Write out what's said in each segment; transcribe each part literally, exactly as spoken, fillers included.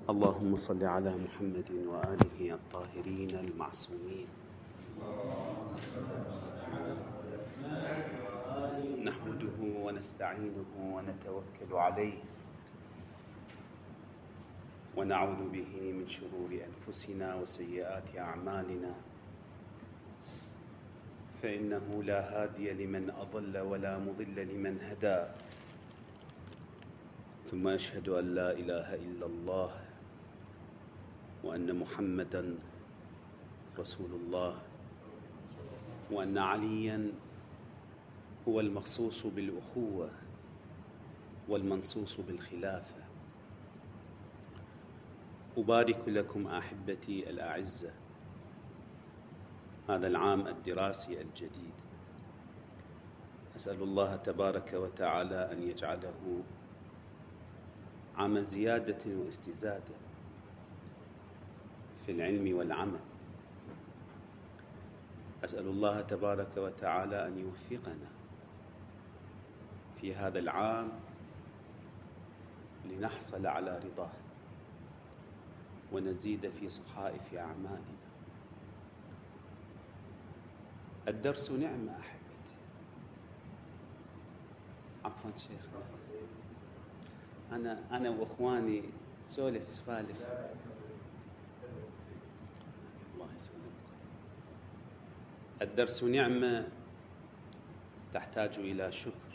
اللهم صل على محمد وآله الطاهرين المعصومين. نحمده ونستعينه ونتوكل عليه ونعوذ به من شرور أنفسنا وسيئات أعمالنا، فإنه لا هادي لمن أضل ولا مضل لمن هدى. ثم أشهد أن لا إله إلا الله وأن محمدًا رسول الله، وأن عليًا هو المخصوص بالأخوة والمنصوص بالخلافة. أبارك لكم أحبتي الأعزة هذا العام الدراسي الجديد. أسأل الله تبارك وتعالى أن يجعله عام زيادة واستزادة في العلم والعمل. أسأل الله تبارك وتعالى أن يوفقنا في هذا العام لنحصل على رضاه ونزيد في صحائف أعمالنا. الدرس نعمة أحبتي. عفوا شيخ، أنا أنا وإخواني سولف سفالف. الله يسلمك. الدرس نعمة تحتاج إلى شكر،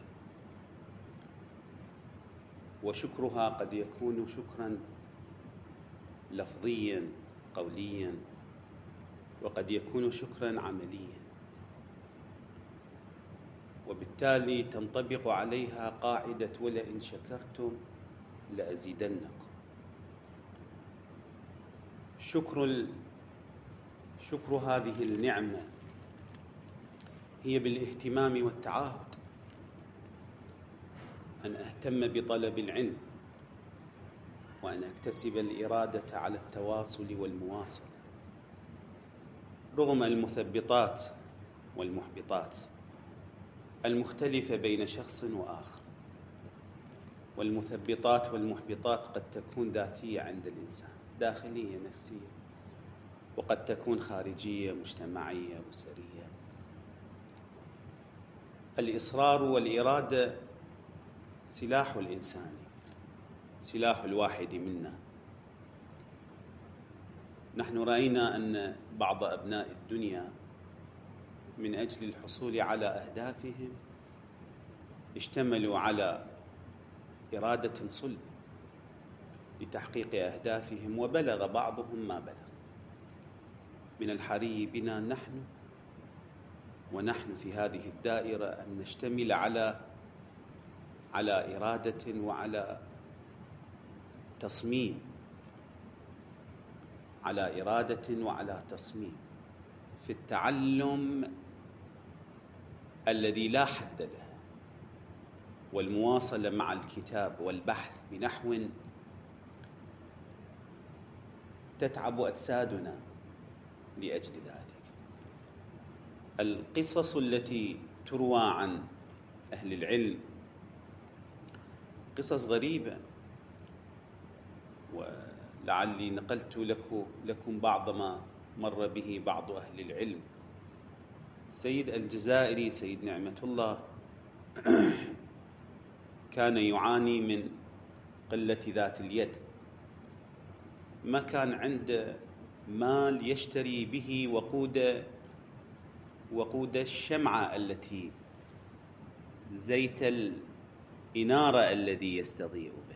وشكرها قد يكون شكرا لفظيا قوليا، وقد يكون شكرا عمليا، وبالتالي تنطبق عليها قاعدة ولئن شكرتم لأزيدنكم. شكر ال... شكر هذه النعمة هي بالاهتمام والتعاهد، أن أهتم بطلب العلم، وأن أكتسب الإرادة على التواصل والمواصلة رغم المثبطات والمحبطات المختلفة بين شخص وآخر. والمثبطات والمحبطات قد تكون ذاتية عند الإنسان، داخلية نفسية، وقد تكون خارجية مجتمعية أسرية. الإصرار والإرادة سلاح الإنسان، سلاح الواحد منا. نحن رأينا أن بعض أبناء الدنيا من أجل الحصول على أهدافهم اشتملوا على إرادة صلبة لتحقيق أهدافهم، وبلغ بعضهم ما بلغ. من الحري بنا نحن ونحن في هذه الدائرة أن نشتمل على على إرادة وعلى تصميم، على إرادة وعلى تصميم في التعلم الذي لا حد له، والمواصلة مع الكتاب والبحث بنحو تتعب أجسادنا لأجل ذلك. القصص التي تروى عن أهل العلم قصص غريبة، ولعلي نقلت لكم بعض ما مر به بعض أهل العلم. سيد الجزائري سيد نعمة الله كان يعاني من قلة ذات اليد، ما كان عنده مال يشتري به وقود وقود الشمعة التي زيت الإنارة الذي يستضيء به،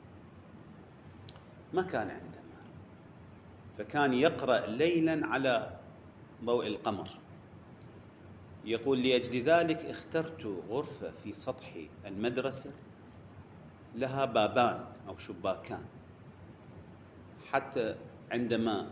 ما كان عنده مال، فكان يقرأ ليلا على ضوء القمر. يقول: لأجل ذلك اخترت غرفة في سطح المدرسة لها بابان أو شباكان، حتى عندما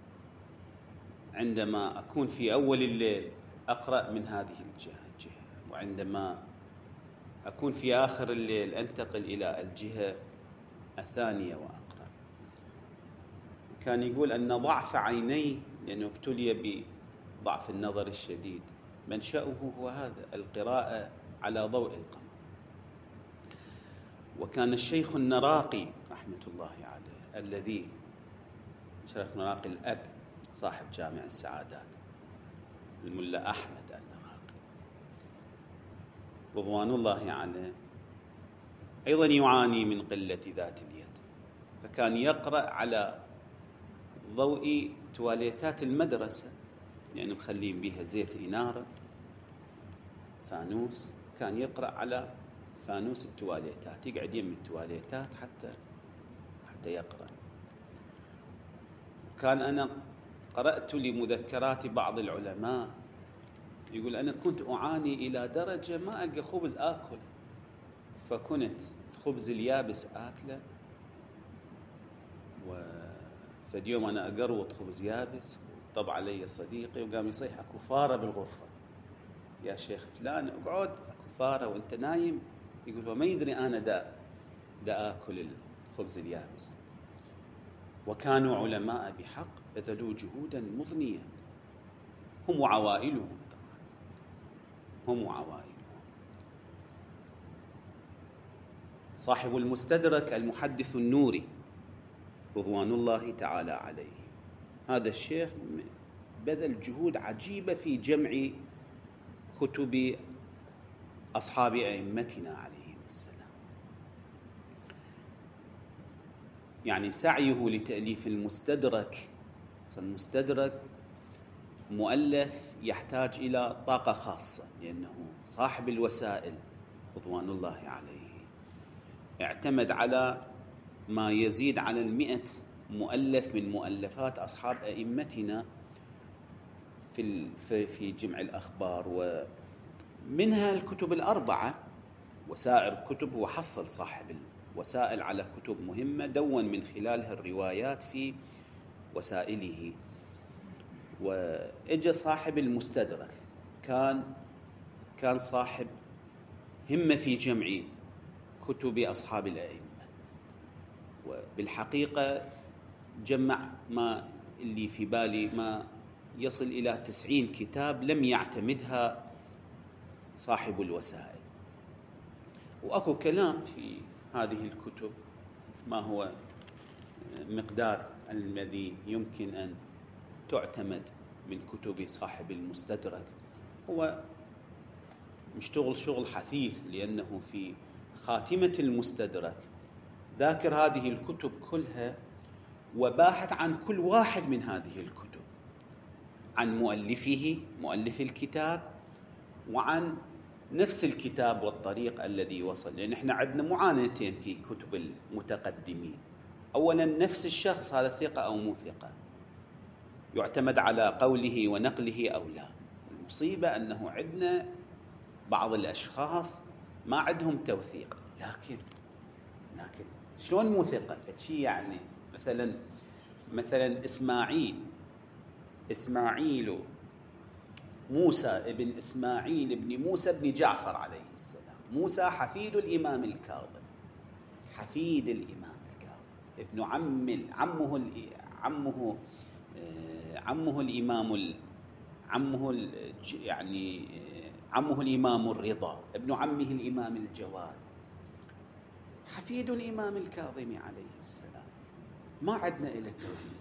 عندما أكون في أول الليل أقرأ من هذه الجهة، وعندما أكون في آخر الليل أنتقل إلى الجهة الثانية وأقرأ. كان يقول أن ضعف عيني، لأنه ابتلي بضعف النظر الشديد، منشأه هو هذا، القراءة على ضوء القمر. وكان الشيخ النراقي رحمة الله عليه الذي شرف مراقي الأب صاحب جامع السعادات الملا أحمد النراقي رضوان الله عنه أيضا يعاني من قلة ذات اليد، فكان يقرأ على ضوء تواليتات المدرسة، يعني مخلين بها زيت إنارة فانوس، كان يقرأ على فانوس التواليتات، يقعد يم التواليتات حتى حتى يقرأ. كان أنا قرأت لمذكرات بعض العلماء يقول أنا كنت أعاني إلى درجة ما ألقى خبز آكل، فكنت خبز اليابس آكله، وفد يوم أنا أقروط خبز يابس طب علي صديقي وقام يصيح أكو فارة بالغرفة، يا شيخ فلان اقعد أكو فارة وأنت نايم، يقول هو ما يدري أنا دا دا آكل الخبز اليابس. وكانوا علماء بحق بذلوا جهودا مضنية، هم وعوائلهم طبعا، هم وعوائلهم. صاحب المستدرك المحدث النوري رضوان الله تعالى عليه، هذا الشيخ بذل جهود عجيبة في جمع كتب أصحاب أئمتنا عليهم السلام، يعني سعيه لتأليف المستدرك، المستدرك مؤلف يحتاج إلى طاقة خاصة، لأنه صاحب الوسائل رضوان الله عليه اعتمد على ما يزيد عن المئة مؤلف من مؤلفات أصحاب أئمتنا في في جمع الأخبار، ومنها الكتب الأربعة وسائر الكتب. هو حصل صاحب الوسائل على كتب مهمة دون من خلالها الروايات في وسائله. وإجا صاحب المستدرك كان كان صاحب همة في جمع كتب أصحاب الأئمة، وبالحقيقة جمع ما اللي في بالي ما يصل إلى تسعين كتاب لم يعتمدها صاحب الوسائل. وأكو كلام في هذه الكتب ما هو مقدار الذي يمكن أن تعتمد من كتب صاحب المستدرك. هو مشتغل شغل حثيث، لأنه في خاتمة المستدرك ذاكر هذه الكتب كلها وباحث عن كل واحد من هذه الكتب، عن مؤلفه مؤلف الكتاب، وعن نفس الكتاب والطريق الذي وصل. لأن احنا عندنا معاناتين في كتب المتقدمين، أولا نفس الشخص هذا ثقة أو مو ثقة، يعتمد على قوله ونقله أو لا. المصيبة أنه عندنا بعض الأشخاص ما عندهم توثيق، لكن لكن شلون مو ثقة؟ فشي يعني مثلا مثلا إسماعيل إسماعيل موسى ابن إسماعيل ابن موسى ابن جعفر عليه السلام. موسى حفيد الإمام الكاظم، حفيد الإمام الكاظم، ابن عم عمه عمه عمه الإمام عمه يعني عمه الإمام الرضا، ابن عمه الإمام الجواد، حفيد الإمام الكاظم عليه السلام. ما عدنا إلى التوثيق.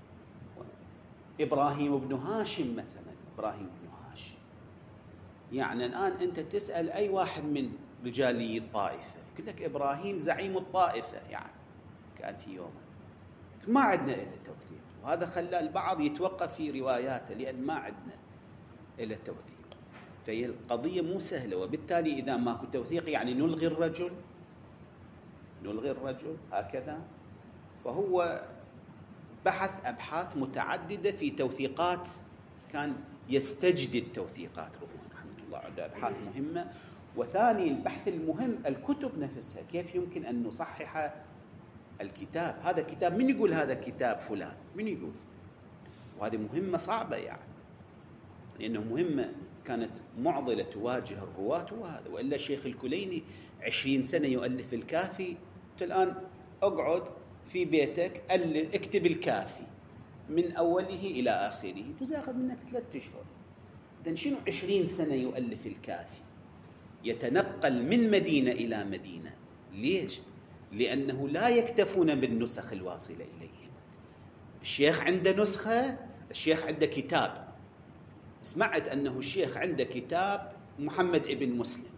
إبراهيم بن هاشم مثلا، إبراهيم بن هاشم، يعني الآن أنت تسأل أي واحد من رجالي الطائفة يقول لك إبراهيم زعيم الطائفة، يعني كان في يوم. ما عدنا إلى التوثيق، وهذا خلى البعض يتوقف في رواياته لأن ما عدنا إلى التوثيق. فهي القضية مو سهلة، وبالتالي إذا ماكو توثيق يعني نلغي الرجل نلغي الرجل هكذا. فهو بحث أبحاث متعددة في توثيقات، كان يستجدد توثيقات رضوان رحمة الله عليه، أبحاث مهمة. وثاني البحث المهم الكتب نفسها، كيف يمكن أن نصحح الكتاب. هذا كتاب من يقول هذا كتاب فلان؟ من يقول؟ وهذه مهمة صعبة يعني، لأنه مهمة كانت معضلة تواجه الرواة. وهذا وإلا الشيخ الكليني عشرين سنة يؤلف الكافي، أنت الآن أقعد في بيتك اكتب الكافي من أوله إلى آخره، جزء يأخذ منك ثلاثة أشهر. إذن شنو عشرين سنة يؤلف الكافي، يتنقل من مدينة إلى مدينة؟ ليش؟ لأنه لا يكتفون بالنسخ الواصلة إليهم. الشيخ عنده نسخة، الشيخ عنده كتاب، سمعت أنه الشيخ عنده كتاب محمد ابن مسلم،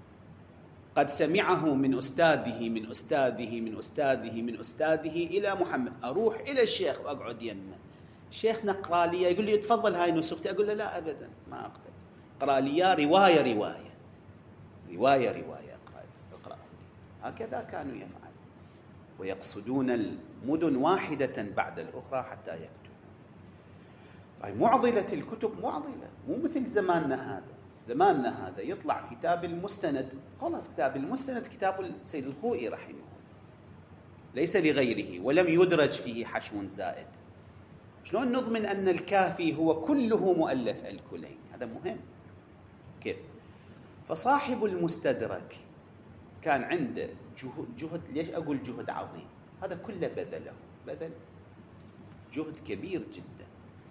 قد سمعه من أستاذه من أستاذه من أستاذه من أستاذه إلى محمد. أروح إلى الشيخ وأقعد يمه، الشيخ نقرأ لي، يقول لي تفضل هاي نسختي، أقول له لا أبدا ما أقبل، اقرأ لي رواية رواية رواية رواية اقرأ اقرأ هكذا كانوا يفعلون، ويقصدون المدن واحدة بعد الأخرى حتى يكتبوا. فهي معضلة الكتب معضلة، مو مثل زماننا هذا. زماننا هذا يطلع كتاب المستند، خلاص كتاب المستند كتاب السيد الخوئي رحمه الله، ليس لغيره، ولم يدرج فيه حشو زائد. شلون نضمن أن الكافي هو كله مؤلف الكليني؟ هذا مهم. كيف؟ فصاحب المستدرك كان عنده جهد, جهد ليش أقول جهد عظيم؟ هذا كله بذله، بذل جهد كبير جدا.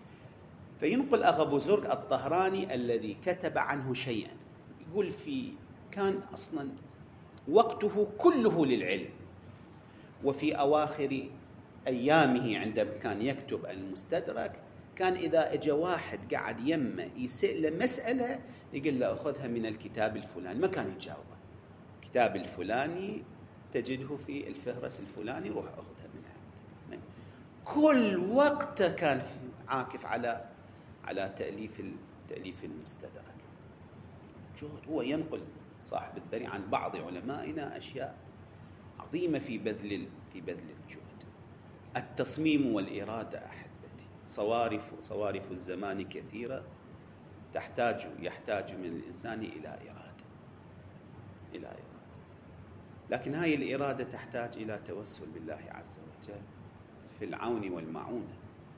فينقل أغا بزرق الطهراني الذي كتب عنه شيئا، يقول في كان أصلا وقته كله للعلم، وفي أواخر أيامه عندما كان يكتب المستدرك كان إذا اجى واحد قاعد يمه يسأل مسألة يقول له أخذها من الكتاب الفلاني، ما كان يجاوبه، الكتاب الفلاني تجده في الفهرس الفلاني، روح أخذها من عنده. كل وقته كان عاكف على على تأليف تأليف المستدرك. جهد، هو ينقل صاحب الذري عن بعض علمائنا أشياء عظيمة في بذل في بذل الجهد. التصميم والإرادة أحبتي، صوارف صوارف الزمان كثيرة، تحتاج يحتاج من الإنسان إلى إرادة إلى إرادة لكن هاي الإرادة تحتاج إلى توسل بالله عز وجل في العون والمعونة.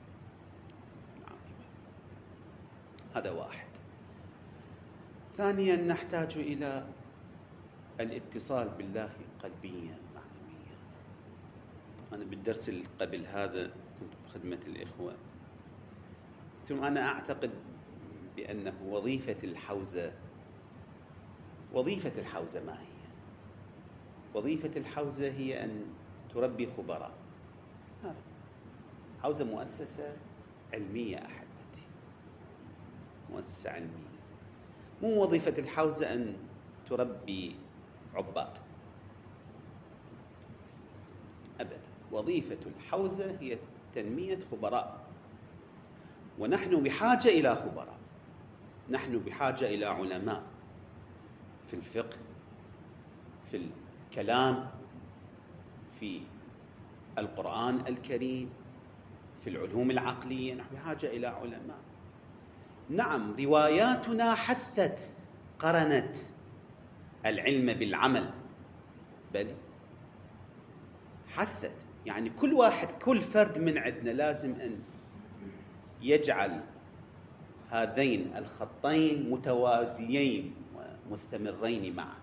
هذا واحد. ثانيا نحتاج إلى الاتصال بالله قلبيا معنويا. أنا بالدرس اللي قبل هذا كنت بخدمة الإخوة، قلت لهم أنا أعتقد بأنه وظيفة الحوزة وظيفة الحوزة ما هي؟ وظيفة الحوزة هي أن تربي خبراء. هذا حوزة مؤسسة علمية أحبتي، مؤسسة علمية. مو وظيفة الحوزة أن تربي عباد أبدا. وظيفة الحوزة هي تنمية خبراء، ونحن بحاجة إلى خبراء، نحن بحاجة إلى علماء في الفقه، في الكلام، في القرآن الكريم، في العلوم العقلية، نحن بحاجة إلى علماء. نعم، رواياتنا حثت قرنت العلم بالعمل، بل حثت، يعني كل واحد كل فرد من عندنا لازم أن يجعل هذين الخطين متوازيين ومستمرين معا،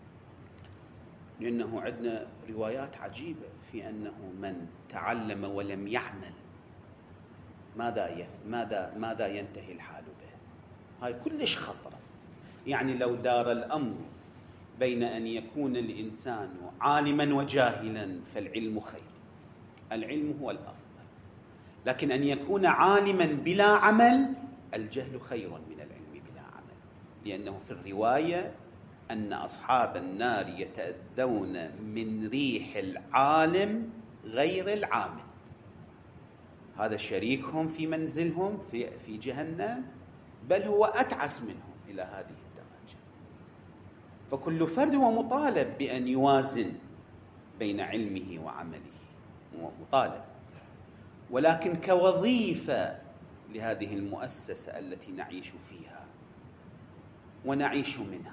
لأنه عندنا روايات عجيبة في أنه من تعلم ولم يعمل ماذا يف ماذا ماذا ينتهي الحال به. هاي كلش خطرة. يعني لو دار الأمر بين أن يكون الإنسان عالما وجاهلا فالعلم خير، العلم هو الأفضل، لكن أن يكون عالما بلا عمل الجهل خير من العلم بلا عمل، لأنه في الرواية أن أصحاب النار يتأذون من ريح العالم غير العامل، هذا شريكهم في منزلهم في في جهنم، بل هو أتعس منهم إلى هذه الدرجة. فكل فرد هو مطالب بأن يوازن بين علمه وعمله، هو مطالب، ولكن كوظيفة لهذه المؤسسة التي نعيش فيها ونعيش منها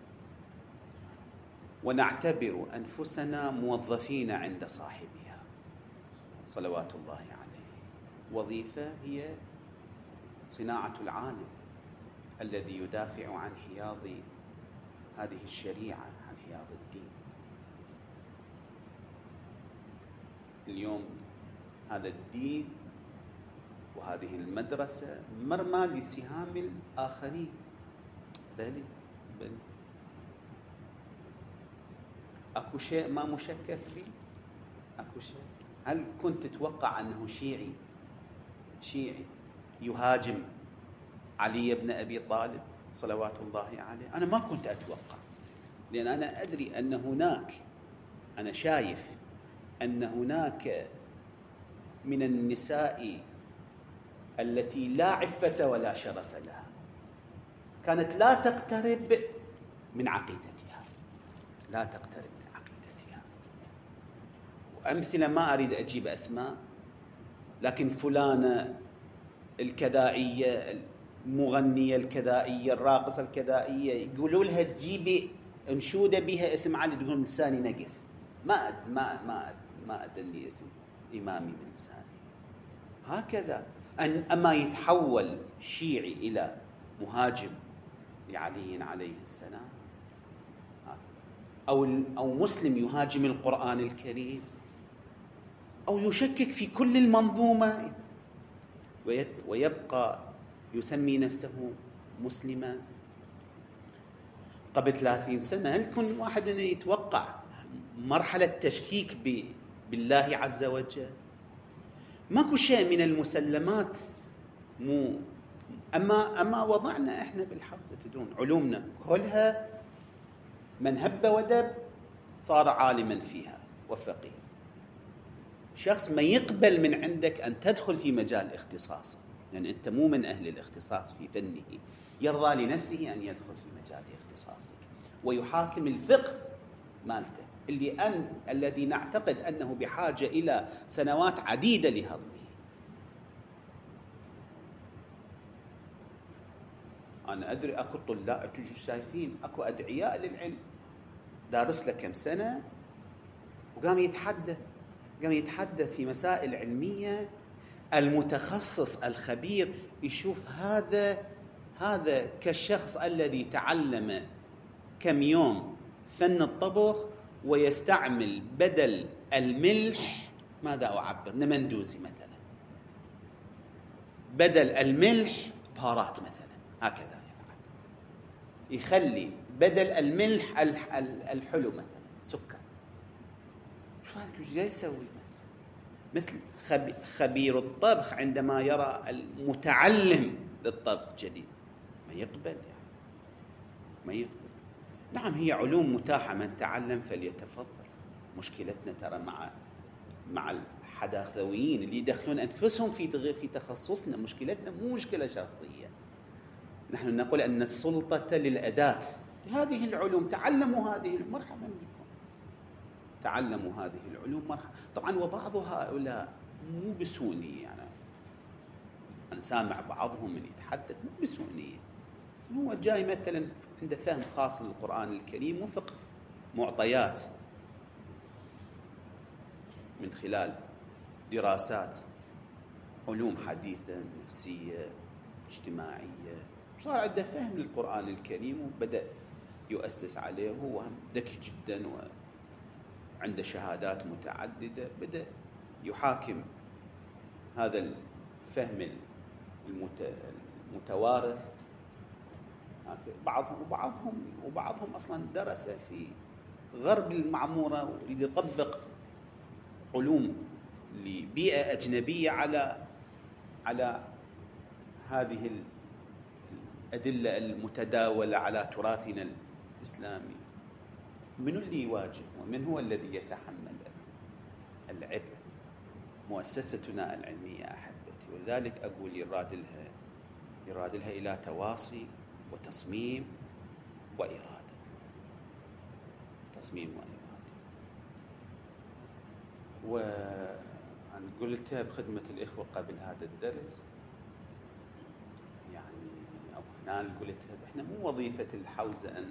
ونعتبر أنفسنا موظفين عند صاحبها صلوات الله عليه. وظيفة هي صناعة العالم الذي يدافع عن حياض هذه الشريعة، عن حياض الدين. اليوم هذا الدين وهذه المدرسة مرمى لسهام الآخرين، بل بل أكو شيء ما مشكك به؟ أكو شيء؟ هل كنت تتوقع أنه شيعي شيعي يهاجم علي بن أبي طالب صلوات الله عليه؟ أنا ما كنت أتوقع، لأن أنا أدري أن هناك، أنا شايف أن هناك من النساء التي لا عفة ولا شرف لها كانت لا تقترب من عقيدتها، لا تقترب من عقيدتها. وأمثلة ما أريد أجيب أسماء، لكن فلانة الكذائية، المغنية الكذائية، الراقصة الكذائية، يقولوا لها تجيبي انشودة بها اسم علي، تقول لساني نقص، ما أد ما ما ما أدني اسم إمامي من لساني. هكذا أن أما يتحول شيعي إلى مهاجم لعلي عليه السلام، هكذا، أو أو مسلم يهاجم القرآن الكريم، أو يشكك في كل المنظومة ويبقى يسمي نفسه مسلما. قبل ثلاثين سنة هل كن واحد يتوقع مرحلة تشكيك بالله عز وجل؟ ماكو شيء من المسلمات مو أما أما وضعنا إحنا بالحوزة، تدون علومنا كلها من هب ودب صار عالما فيها وفقيه. شخص ما يقبل من عندك أن تدخل في مجال اختصاصه، لأن يعني أنت مو من أهل الاختصاص في فنه، يرضى لنفسه أن يدخل في مجال اختصاصك ويحاكم الفقه مالته اللي أن الذي نعتقد أنه بحاجة إلى سنوات عديدة لهضمه. أنا أدري أكو طلاب تجوا شايفين أكو أدعياء للعلم دارس له كم سنة وقام يتحدث قام يتحدث في مسائل علمية، المتخصص الخبير يشوف هذا هذا كالشخص الذي تعلم كم يوم فن الطبخ ويستعمل بدل الملح، ماذا أعبر، نمندوزي مثلا، بدل الملح بهارات مثلا، هكذا يفعل، يخلي بدل الملح الحلو مثلا سكر. شوف هذا ايش يسوي؟ مثل خبير الطبخ عندما يرى المتعلم للطبخ جديد ما يقبل، يعني ما يقبل. نعم هي علوم متاحة، من تعلم فليتفضل. مشكلتنا ترى مع مع الحداثويين اللي يدخلون أنفسهم في في تخصصنا. مشكلتنا مو مشكلة شخصية، نحن نقول أن السلطة للأداة هذه العلوم، تعلموا هذه، مرحبا بكم، تعلموا هذه العلوم مرحبا. طبعا وبعض هؤلاء مو بسوني، يعني أنا سامع بعضهم من يتحدث مو بسونية، هو جاي مثلا عنده فهم خاص للقرآن الكريم وفق معطيات من خلال دراسات علوم حديثة نفسية اجتماعية، صار عنده فهم للقرآن الكريم وبدأ يؤسس عليه. هو ذكي جدا وعنده شهادات متعددة، بدأ يحاكم هذا الفهم المتوارث. بعضهم وبعضهم وبعضهم أصلا درس في غرب المعمورة ويريد يطبق علوم لبيئة أجنبية على على هذه الأدلة المتداولة على تراثنا الإسلامي. من اللي يواجه ومن هو الذي يتحمل العبء؟ مؤسستنا العلمية أحبتي، ولذلك أقول يراد لها يراد لها إلى تواصي وتصميم وإرادة، تصميم وإرادة. وأنا قلتها بخدمة الإخوة قبل هذا الدرس، يعني أو هنا قلتها، إحنا مو وظيفة الحوزة أن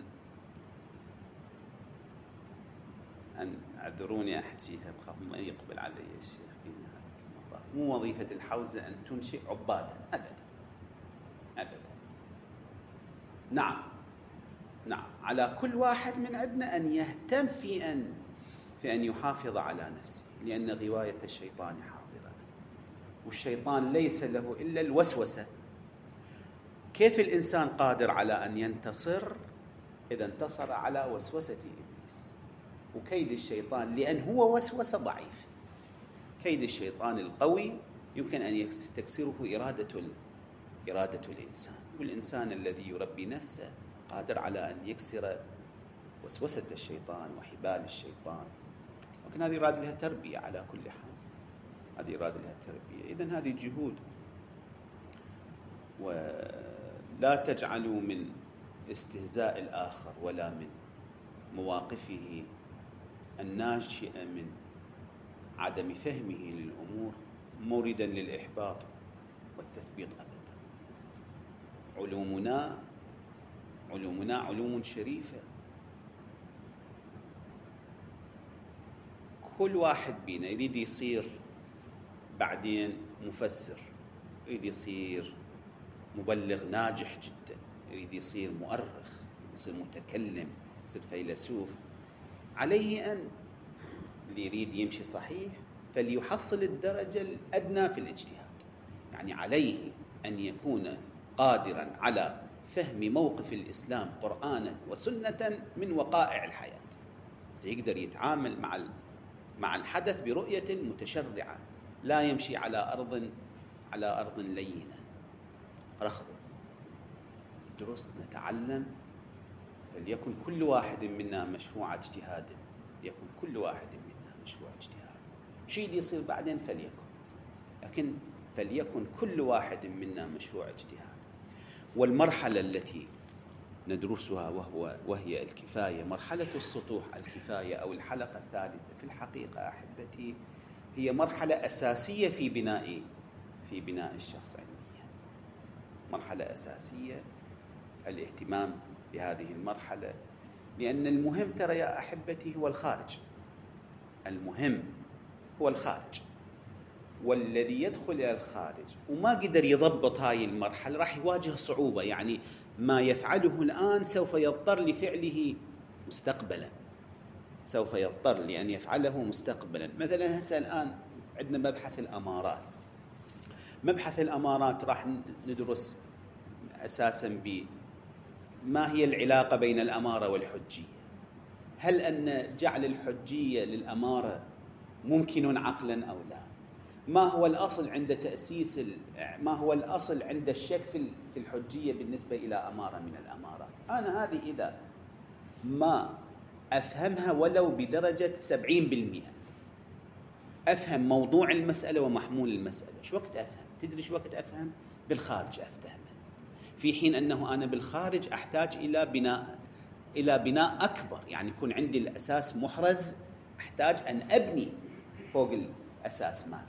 أن اعذروني أحكيها بخاف ما يقبل علي الشيخ في نهاية المطاف، مو وظيفة الحوزة أن تنشئ عبادا أبدا أبدا. نعم نعم على كل واحد من عندنا أن يهتم في أن في أن يحافظ على نفسه، لأن غواية الشيطان حاضرة، والشيطان ليس له إلا الوسوسة. كيف الإنسان قادر على أن ينتصر؟ إذا انتصر على وسوسة إبليس، وكيد الشيطان، لأن هو وسوسة ضعيف. كيد الشيطان القوي يمكن أن تكسره إرادة إرادة الإنسان، والإنسان الذي يربي نفسه قادر على أن يكسر وسوسة الشيطان وحبال الشيطان. لكن هذه إرادة لها تربية على كل حال، هذه إرادة لها تربية. إذن هذه جهود، ولا تجعلوا من استهزاء الآخر ولا من مواقفه الناشئة من عدم فهمه للأمور موردا للإحباط والتثبيط أبدا. علومنا علومنا علوم شريفة، كل واحد بينا يريد يصير بعدين مفسر، يريد يصير مبلغ ناجح جدا، يريد يصير مؤرخ، يريد يصير متكلم، يصير فيلسوف. عليه أن اللي يريد يمشي صحيح فليحصل الدرجة الأدنى في الاجتهاد، يعني عليه أن يكون قادرا على فهم موقف الإسلام قرآنا وسنة من وقائع الحياة، يقدر يتعامل مع مع الحدث برؤية متشرعة، لا يمشي على أرض على أرض لينة رخوة. درس نتعلم، فليكن كل واحد منا مشروع اجتهاد، ليكن كل واحد منا مشروع اجتهاد. شيء اللي يصير بعدين فليكن، لكن فليكن كل واحد منا مشروع اجتهاد. والمرحلة التي ندرسها وهو وهي الكفاية، مرحلة السطوح الكفاية أو الحلقة الثالثة، في الحقيقة أحبتي هي مرحلة أساسية في بناء في بناء الشخص علميا. مرحلة أساسية، الاهتمام بهذه المرحلة، لأن المهم ترى يا أحبتي هو الخارج. المهم هو الخارج، والذي يدخل إلى الخارج وما قدر يضبط هاي المرحلة راح يواجه صعوبة. يعني ما يفعله الآن سوف يضطر لفعله مستقبلا، سوف يضطر لأن يفعله مستقبلا. مثلا هسه الآن عندنا مبحث الأمارات. مبحث الأمارات راح ندرس أساسا بما هي العلاقة بين الأمارة والحجية. هل أن جعل الحجية للأمارة ممكن عقلا أو لا؟ ما هو الأصل عند تأسيس ما هو الأصل عند الشك في الحجية بالنسبة إلى أمارة من الأمارات؟ أنا هذه إذا ما أفهمها ولو بدرجة سبعين بالمئة، أفهم موضوع المسألة ومحمول المسألة، شو وقت أفهم؟ تدري شو وقت أفهم؟ بالخارج أفهمه، في حين أنه أنا بالخارج أحتاج إلى بناء إلى بناء أكبر، يعني يكون عندي الأساس محرز، أحتاج أن أبني فوق الأساس مالتي.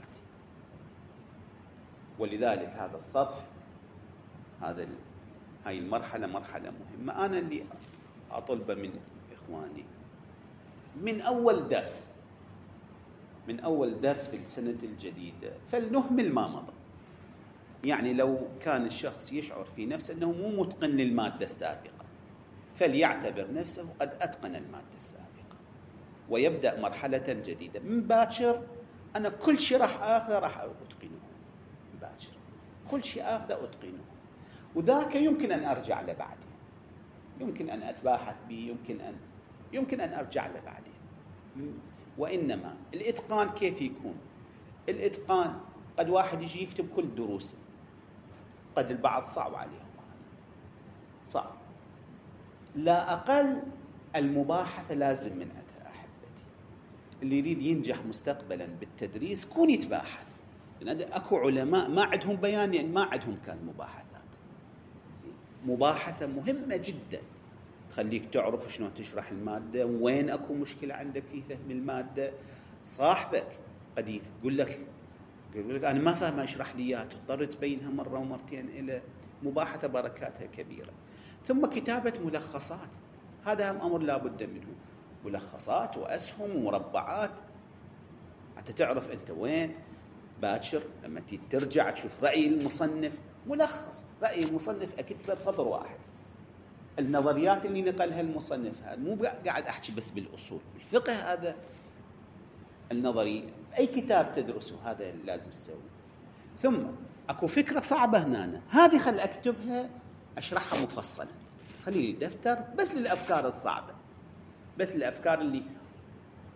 ولذلك هذا السطح، هذا ال... هاي المرحلة مرحلة مهمة. أنا اللي أطلبه من إخواني من أول درس من أول درس في السنة الجديدة فلنهمل ما مضى. يعني لو كان الشخص يشعر في نفسه أنه مو متقن للمادة السابقة فليعتبر نفسه قد أتقن المادة السابقة ويبدأ مرحلة جديدة. من باكر أنا كل شيء راح آخذه راح أتقنه، من باكر كل شيء آخذه أتقنه، وذاك يمكن أن أرجع له بعدين، يمكن أن أتباحث به، يمكن أن يمكن أن أرجع له بعدين. وإنما الإتقان كيف يكون؟ الإتقان قد واحد يجي يكتب كل دروسه، قد البعض صعب عليهم هذا، صعب. لا أقل المباحثة لازم منعتها أحبتي. اللي يريد ينجح مستقبلا بالتدريس كون يتباحث، لأن أكو علماء ما عندهم بيان، يعني ما عندهم كان مباحثات. مباحثة مهمة جدا تخليك تعرف شلون تشرح المادة، وين أكو مشكلة عندك في فهم المادة. صاحبك قد يقول لك يقول لك أنا ما فاهم أشرح لي إياها، تضطر تبينها مرة ومرتين. إلى مباحثة بركاتها كبيرة. ثم كتابة ملخصات، هذا هم أمر لا بد منه، ملخصات وأسهم ومربعات حتى تعرف أنت وين. باكر لما ترجع تشوف رأي المصنف، ملخص رأي المصنف أكتبه بسطر واحد. النظريات اللي نقلها المصنف هذا، مو قاعد أحكي بس بالأصول، الفقه هذا النظري أي كتاب تدرسه هذا لازم تسوي. ثم أكو فكرة صعبة هنا، هذه خل أكتبها أشرحها مفصلا، خلي لي دفتر بس للأفكار الصعبة، بس للأفكار اللي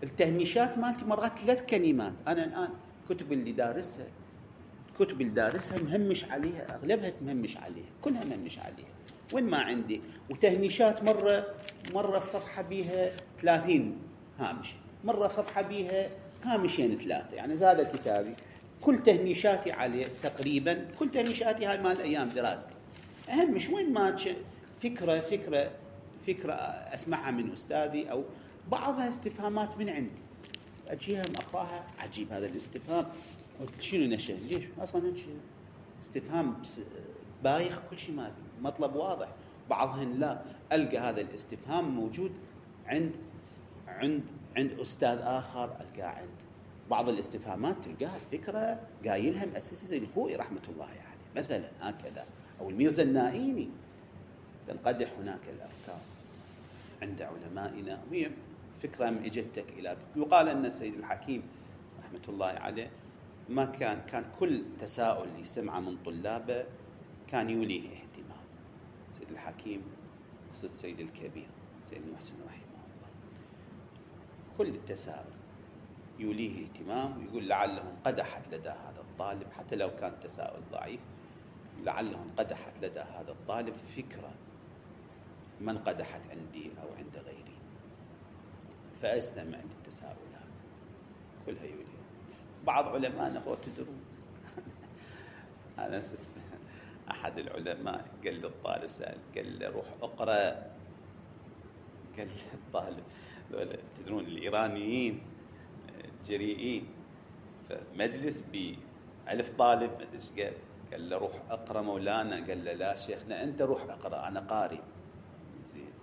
التهميشات مالتي مرات ثلاث كلمات. أنا الآن كتب اللي دارسها كتب اللي دارسها مهمش عليها، أغلبها تمهمش عليها، كلها مهمش عليها، وين ما عندي. وتهميشات مرة مرة الصفحة بيها ثلاثين هامش، مرة صفحة بيها هامشين ثلاثة، يعني زاد كتابي كل تهميشاتي عليه تقريبا، كل تهميشاتي هاي مال أيام دراستي. أهمش وين ما فكرة فكرة فكرة أسمعها من أستاذي، أو بعضها استفهامات من عندي أجيها أقراها، عجيب هذا الاستفهام، شنو نشأ ليش أصلا هيك استفهام بايخ، كل شيء ما مطلب واضح. بعضهن لا، ألقى هذا الاستفهام موجود عند عند عند أستاذ آخر، ألقاه عند بعض الاستفهامات تلقاها فكرة قايلها مؤسسة زي الخوئي رحمة الله عليه يعني مثلا هكذا، أو الميرزا النائيني، تنقدح هناك الأفكار عند علمائنا، وهي فكرة من إجتك إلى. يقال أن السيد الحكيم رحمة الله عليه ما كان كان كل تساؤل يسمعه من طلابه كان يوليه اهتمام. سيد الحكيم قصد السيد الكبير سيد محسن رحمه الله، كل التساؤل يوليه اهتمام، ويقول لعلهم قدحت لدى هذا الطالب، حتى لو كان تساؤل ضعيف، لعلهم قدحت لدى هذا الطالب فكرة من قدحت عندي أو عند غيري، فأستمع للتساؤلات كلها يوليه. بعض علماء أخوة تدرون أنا أحد العلماء قال للطالب سأل، قال له روح أقرأ، قال الطالب تدرون الإيرانيين جريئين، فمجلس بألف طالب ما أدري ايش قال، قال له روح أقرأ مولانا، قال له لا شيخنا أنت روح أقرأ أنا قارئ زين.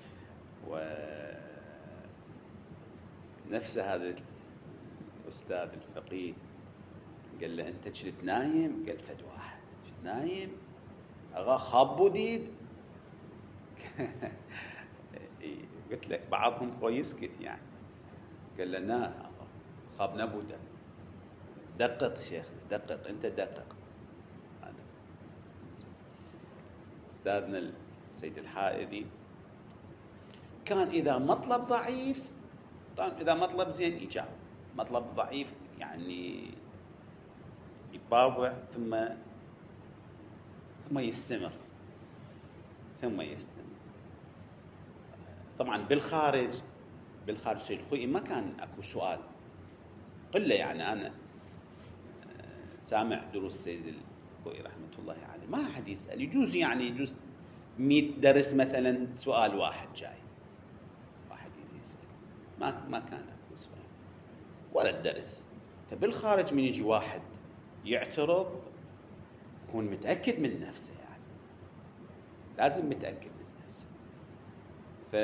ونفس هذا الأستاذ الفقيه قال له أنت كنت نايم، قال فد واحد كنت نايم أغا خاب وديد قلت لك بعضهم خوي يسكت يعني، قال له نا خاب نبودا، دقق شيخنا دقق أنت دقق. أستاذنا السيد الحائدي كان إذا مطلب ضعيف، إذا مطلب زين يجاوب، مطلب ضعيف يعني يباوع ثم ثم يستمر ثم يستمر. طبعا بالخارج بالخارج سيد الخوئي ما كان اكو سؤال قله، يعني انا سامع دروس سيد الخوئي رحمه الله عليه ما حد يسال، يجوز يعني يجوز مئة درس مثلا سؤال واحد جاي واحد يجي يسال، ما ما كان اكو سؤال ولا الدرس. فبالخارج من يجي واحد يعترض يكون متاكد من نفسه، يعني لازم متاكد من نفسه. ف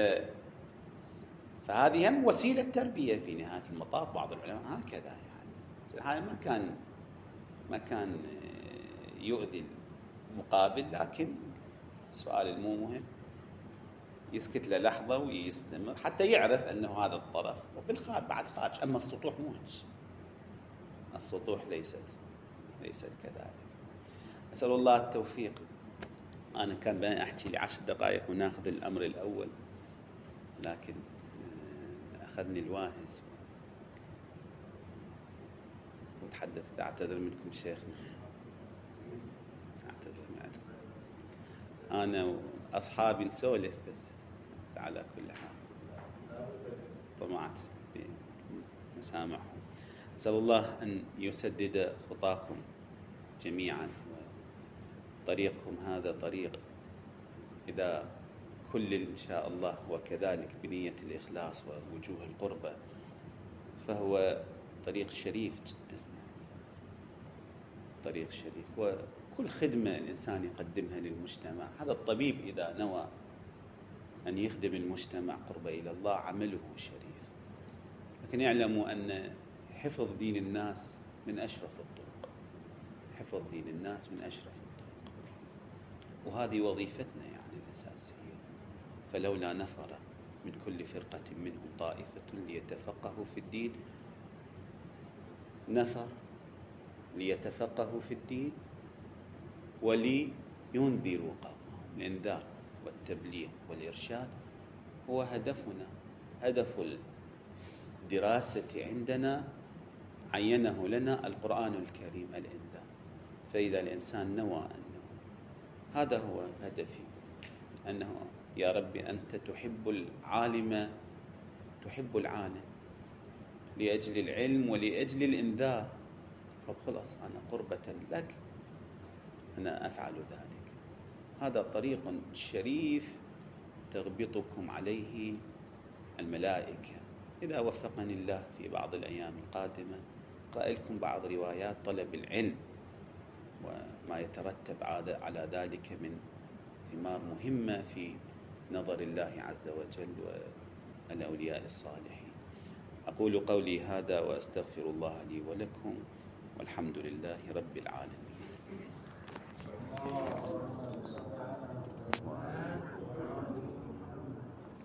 فهذه هم وسيله تربيه في نهايه المطاف. بعض العلماء هكذا يعني هذا ما كان ما كان يؤذي المقابل، لكن السؤال المو مهم يسكت له لحظه ويستمر حتى يعرف انه هذا الطرف. وبالخارج بعد خارج، اما السطوح مو هيك، السطوح ليست ليست كذلك. اسال الله التوفيق. انا كان بين احكي لي عشر دقائق وناخذ الامر الاول، لكن اخذني الواهس وتحدث. اعتذر منكم شيخنا، اعتذر معكم. انا واصحابي نسولف بس, بس على كل حال طمعت بمسامعهم. اسال الله ان يسدد خطاكم جميعا، وطريقكم هذا طريق اذا كل إن شاء الله وكذلك بنية الإخلاص ووجوه القربة فهو طريق شريف جدا، طريق شريف. وكل خدمة الإنسان يقدمها للمجتمع، هذا الطبيب إذا نوى أن يخدم المجتمع قربة إلى الله عمله شريف. لكن يعلموا أن حفظ دين الناس من أشرف الطرق، حفظ دين الناس من أشرف الطرق، وهذه وظيفتنا يعني الأساسية. فلولا نفر من كل فرقة منهم طائفة ليتفقهوا في الدين، نفر ليتفقهوا في الدين ولينذروا قومهم. الإنذار والتبليغ والإرشاد هو هدفنا، هدف الدراسة عندنا عينه لنا القرآن الكريم الإنذار. فإذا الإنسان نوى أنه هذا هو هدفي، أنه يا ربي أنت تحب العالم تحب العالم لأجل العلم ولأجل الإنذار، طب خلاص أنا قربة لك أنا أفعل ذلك. هذا طريق شريف تغبطكم عليه الملائكة. إذا وفقني الله في بعض الأيام القادمة أقرأ لكم بعض روايات طلب العلم وما يترتب على ذلك من ثمار مهمة في نظر الله عز وجل والأولياء الصالحين. أقول قولي هذا وأستغفر الله لي ولكم، والحمد لله رب العالمين.